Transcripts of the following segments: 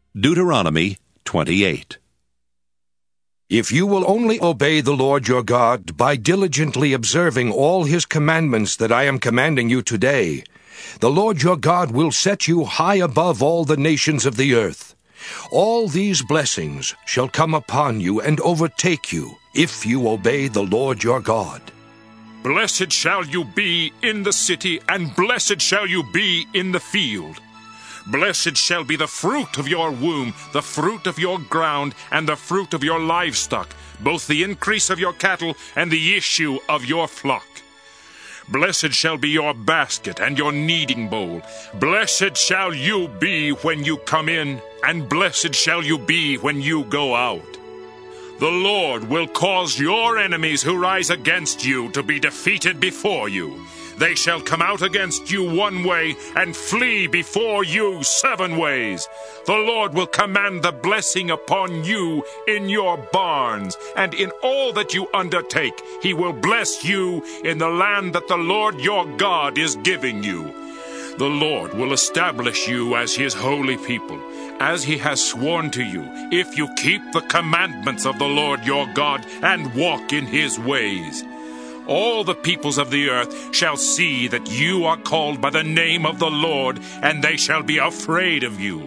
Deuteronomy 28. If you will only obey the Lord your God by diligently observing all his commandments that I am commanding you today, the Lord your God will set you high above all the nations of the earth. All these blessings shall come upon you and overtake you if you obey the Lord your God. Blessed shall you be in the city, and blessed shall you be in the field. Blessed shall be the fruit of your womb, the fruit of your ground, and the fruit of your livestock, both the increase of your cattle and the issue of your flock. Blessed shall be your basket and your kneading bowl. Blessed shall you be when you come in, and blessed shall you be when you go out. The Lord will cause your enemies who rise against you to be defeated before you. They shall come out against you one way and flee before you 7 ways. The Lord will command the blessing upon you in your barns, and in all that you undertake. He will bless you in the land that the Lord your God is giving you. The Lord will establish you as his holy people, as he has sworn to you, if you keep the commandments of the Lord your God and walk in his ways. All the peoples of the earth shall see that you are called by the name of the Lord, and they shall be afraid of you.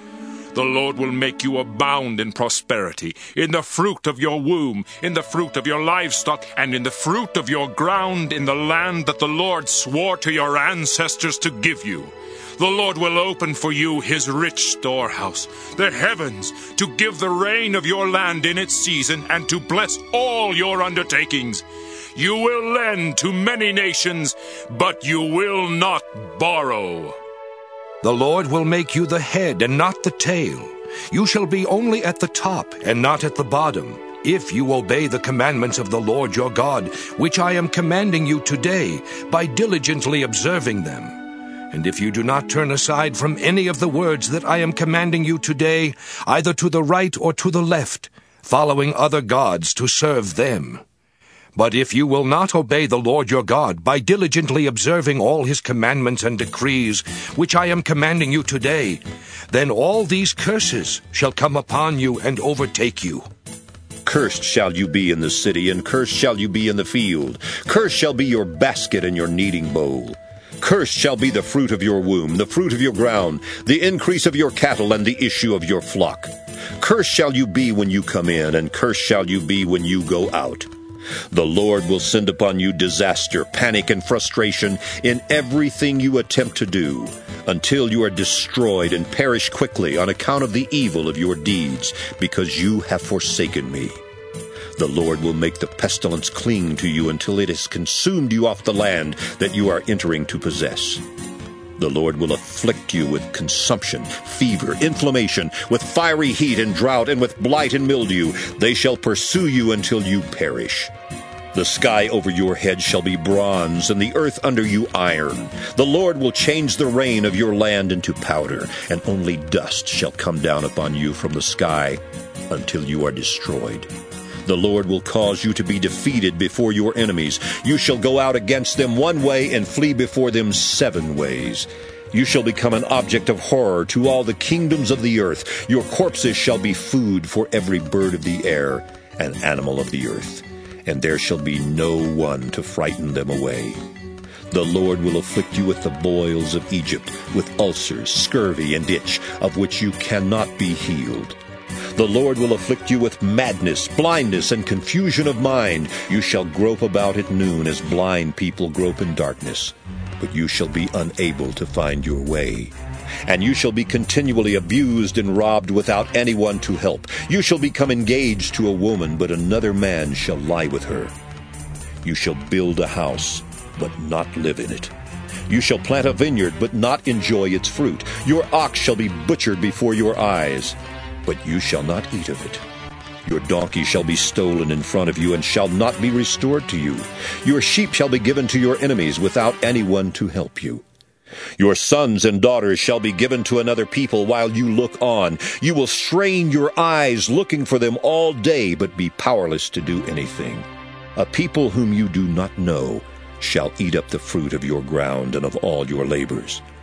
The Lord will make you abound in prosperity, in the fruit of your womb, in the fruit of your livestock, and in the fruit of your ground in the land that the Lord swore to your ancestors to give you. The Lord will open for you his rich storehouse, the heavens, to give the rain of your land in its season, and to bless all your undertakings. You will lend to many nations, but you will not borrow. The Lord will make you the head and not the tail. You shall be only at the top and not at the bottom, if you obey the commandments of the Lord your God, which I am commanding you today, by diligently observing them. And if you do not turn aside from any of the words that I am commanding you today, either to the right or to the left, following other gods to serve them. But if you will not obey the Lord your God by diligently observing all his commandments and decrees, which I am commanding you today, then all these curses shall come upon you and overtake you. Cursed shall you be in the city, and cursed shall you be in the field. Cursed shall be your basket and your kneading bowl. Cursed shall be the fruit of your womb, the fruit of your ground, the increase of your cattle, and the issue of your flock. Cursed shall you be when you come in, and cursed shall you be when you go out. The Lord will send upon you disaster, panic, and frustration in everything you attempt to do, until you are destroyed and perish quickly on account of the evil of your deeds, because you have forsaken me. The Lord will make the pestilence cling to you until it has consumed you off the land that you are entering to possess. The Lord will afflict you with consumption, fever, inflammation, with fiery heat and drought, and with blight and mildew. They shall pursue you until you perish. The sky over your head shall be bronze, and the earth under you iron. The Lord will change the rain of your land into powder, and only dust shall come down upon you from the sky until you are destroyed. The Lord will cause you to be defeated before your enemies. You shall go out against them 1 way and flee before them 7 ways. You shall become an object of horror to all the kingdoms of the earth. Your corpses shall be food for every bird of the air and animal of the earth, and there shall be no one to frighten them away. The Lord will afflict you with the boils of Egypt, with ulcers, scurvy, and itch, of which you cannot be healed. The Lord will afflict you with madness, blindness, and confusion of mind. You shall grope about at noon as blind people grope in darkness, but you shall be unable to find your way. And you shall be continually abused and robbed without anyone to help. You shall become engaged to a woman, but another man shall lie with her. You shall build a house, but not live in it. You shall plant a vineyard, but not enjoy its fruit. Your ox shall be butchered before your eyes, but you shall not eat of it. Your donkey shall be stolen in front of you and shall not be restored to you. Your sheep shall be given to your enemies without anyone to help you. Your sons and daughters shall be given to another people while you look on. You will strain your eyes looking for them all day, but be powerless to do anything. A people whom you do not know shall eat up the fruit of your ground and of all your labors.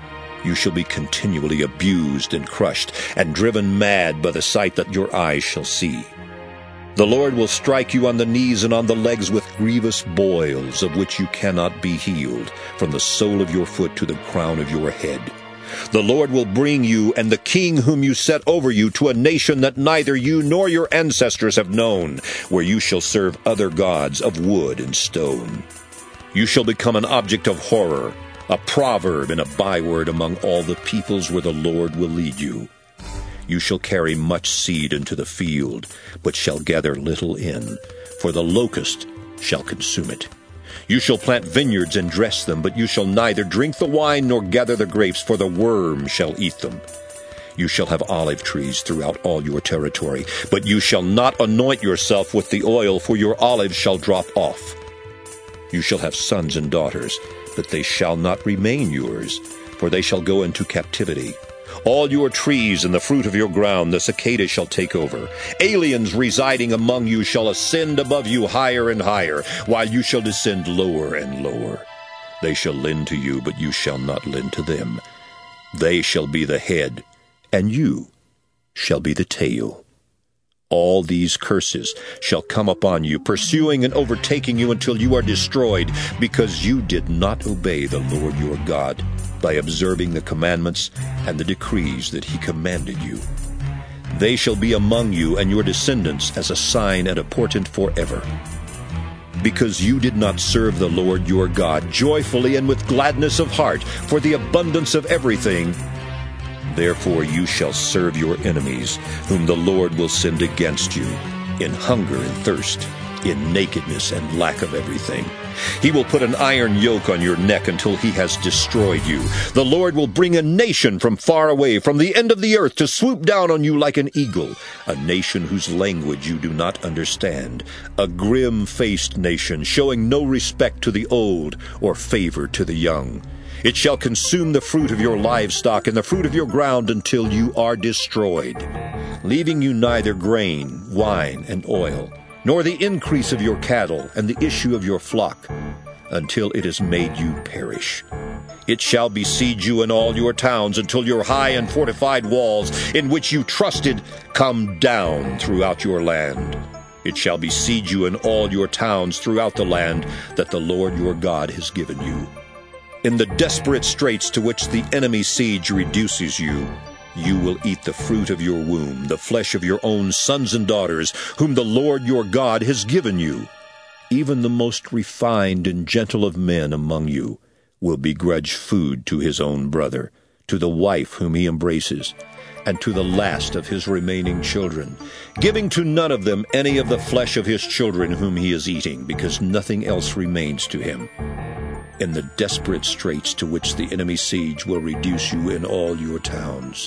You shall be continually abused and crushed, and driven mad by the sight that your eyes shall see. The Lord will strike you on the knees and on the legs with grievous boils, of which you cannot be healed, from the sole of your foot to the crown of your head. The Lord will bring you and the king whom you set over you to a nation that neither you nor your ancestors have known, where you shall serve other gods of wood and stone. You shall become an object of horror, a proverb and a byword among all the peoples where the Lord will lead you. You shall carry much seed into the field, but shall gather little in, for the locust shall consume it. You shall plant vineyards and dress them, but you shall neither drink the wine nor gather the grapes, for the worm shall eat them. You shall have olive trees throughout all your territory, but you shall not anoint yourself with the oil, for your olives shall drop off. You shall have sons and daughters, but they shall not remain yours, for they shall go into captivity. All your trees and the fruit of your ground the cicada shall take over. Aliens residing among you shall ascend above you higher and higher, while you shall descend lower and lower. They shall lend to you, but you shall not lend to them. They shall be the head, and you shall be the tail. All these curses shall come upon you, pursuing and overtaking you until you are destroyed, because you did not obey the Lord your God by observing the commandments and the decrees that he commanded you. They shall be among you and your descendants as a sign and a portent forever. Because you did not serve the Lord your God joyfully and with gladness of heart for the abundance of everything, therefore you shall serve your enemies, whom the Lord will send against you, in hunger and thirst, in nakedness and lack of everything. He will put an iron yoke on your neck until he has destroyed you. The Lord will bring a nation from far away, from the end of the earth, to swoop down on you like an eagle, a nation whose language you do not understand, a grim-faced nation, showing no respect to the old or favor to the young. It shall consume the fruit of your livestock and the fruit of your ground until you are destroyed, leaving you neither grain, wine, and oil, nor the increase of your cattle and the issue of your flock, until it has made you perish. It shall besiege you in all your towns until your high and fortified walls, in which you trusted, come down throughout your land. It shall besiege you in all your towns throughout the land that the Lord your God has given you. In the desperate straits to which the enemy's siege reduces you, you will eat the fruit of your womb, the flesh of your own sons and daughters, whom the Lord your God has given you. Even the most refined and gentle of men among you will begrudge food to his own brother, to the wife whom he embraces, and to the last of his remaining children, giving to none of them any of the flesh of his children whom he is eating, because nothing else remains to him. In the desperate straits to which the enemy's siege will reduce you in all your towns.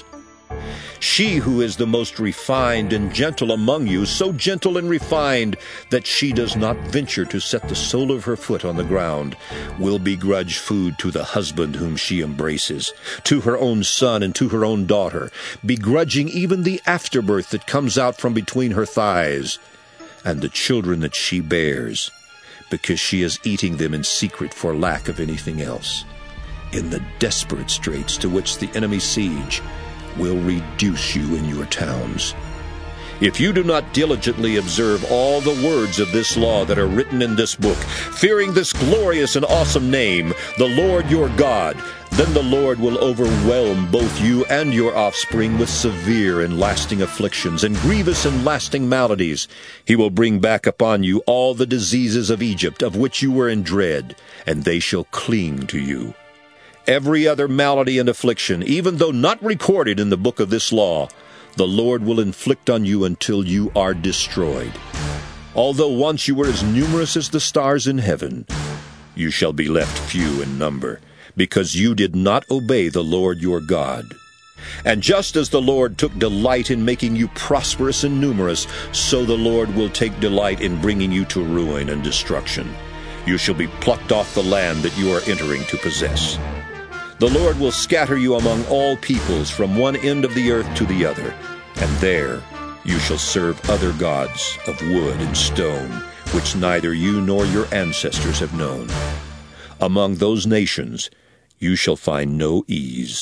She who is the most refined and gentle among you, so gentle and refined that she does not venture to set the sole of her foot on the ground, will begrudge food to the husband whom she embraces, to her own son and to her own daughter, begrudging even the afterbirth that comes out from between her thighs, and the children that she bears, because she is eating them in secret for lack of anything else. In the desperate straits to which the enemy's siege will reduce you in your towns. If you do not diligently observe all the words of this law that are written in this book, fearing this glorious and awesome name, the Lord your God, then the Lord will overwhelm both you and your offspring with severe and lasting afflictions and grievous and lasting maladies. He will bring back upon you all the diseases of Egypt, of which you were in dread, and they shall cling to you. Every other malady and affliction, even though not recorded in the book of this law, the Lord will inflict on you until you are destroyed. Although once you were as numerous as the stars in heaven, you shall be left few in number, because you did not obey the Lord your God. And just as the Lord took delight in making you prosperous and numerous, so the Lord will take delight in bringing you to ruin and destruction. You shall be plucked off the land that you are entering to possess. The Lord will scatter you among all peoples from one end of the earth to the other, and there you shall serve other gods of wood and stone, which neither you nor your ancestors have known. Among those nations you shall find no ease,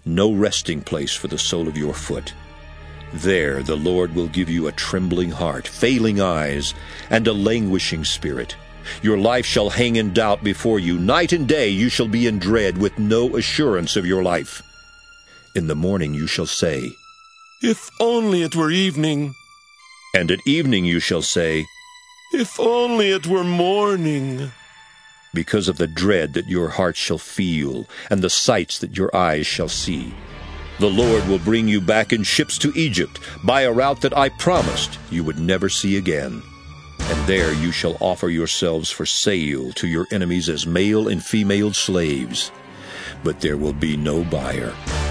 no resting place for the sole of your foot. There the Lord will give you a trembling heart, failing eyes, and a languishing spirit. Your life shall hang in doubt before you. Night and day you shall be in dread, with no assurance of your life. In the morning you shall say, "If only it were evening." And at evening you shall say, "If only it were morning." Because of the dread that your heart shall feel, and the sights that your eyes shall see. The Lord will bring you back in ships to Egypt, by a route that I promised you would never see again. And there you shall offer yourselves for sale to your enemies as male and female slaves. But there will be no buyer.